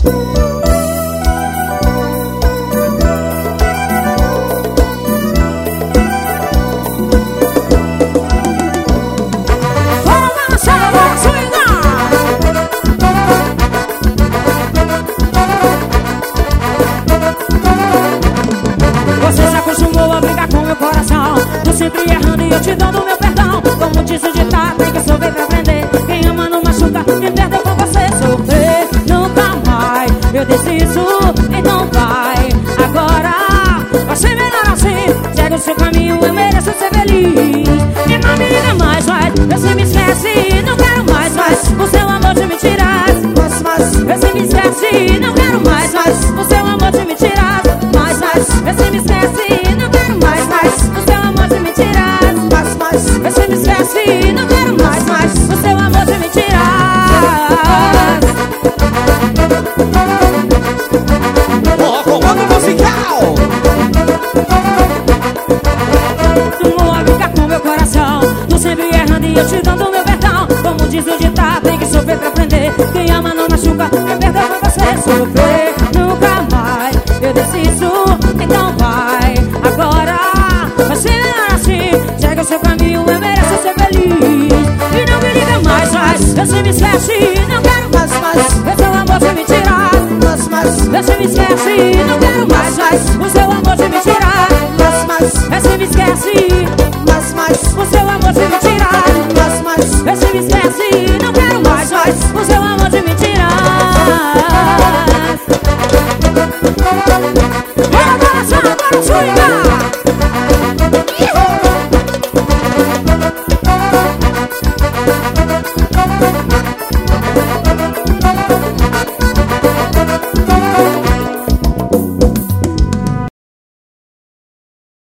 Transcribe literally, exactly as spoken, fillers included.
Você se acostumou a brigar com meu coração, tô sempre errando e eu te dando meu perdão. Como diz o ditado, tem que sofrer pra aprender. Quem ama não machuca, quem perdeu com você sofrer nunca mais. Eu desisto, então vai. Agora vai ser melhor assim. Segue o seu caminho, eu mereço ser feliz. E não me liga mais, vai. Você me esquece, não quero mais, mais. O seu amor de mentiras. Você me esquece, não quero mais, mais. O seu amor de mentiras. Mais, mais. Você me esquece, não quero mais, mais. O seu amor de mentiras. Mais, mais. Você me esquece, não quero mais, mais. O seu amor de mentiras. Ó, comando musical. Tu a brincar com meu coração, tu sempre errando e eu te dando meu perdão. Como diz o ditado, tem que sofrer pra aprender. Quem ama não machuca, quem perdeu pra você sofrer nunca mais. Eu desisto, então vai. Agora vai ser melhor assim. Segue o seu caminho, eu mereço ser feliz. E não me liga mais, mais. Você me esquece, não quero mais, mais. O seu amor de mentiras. Você me esquece, não quero mais, mais.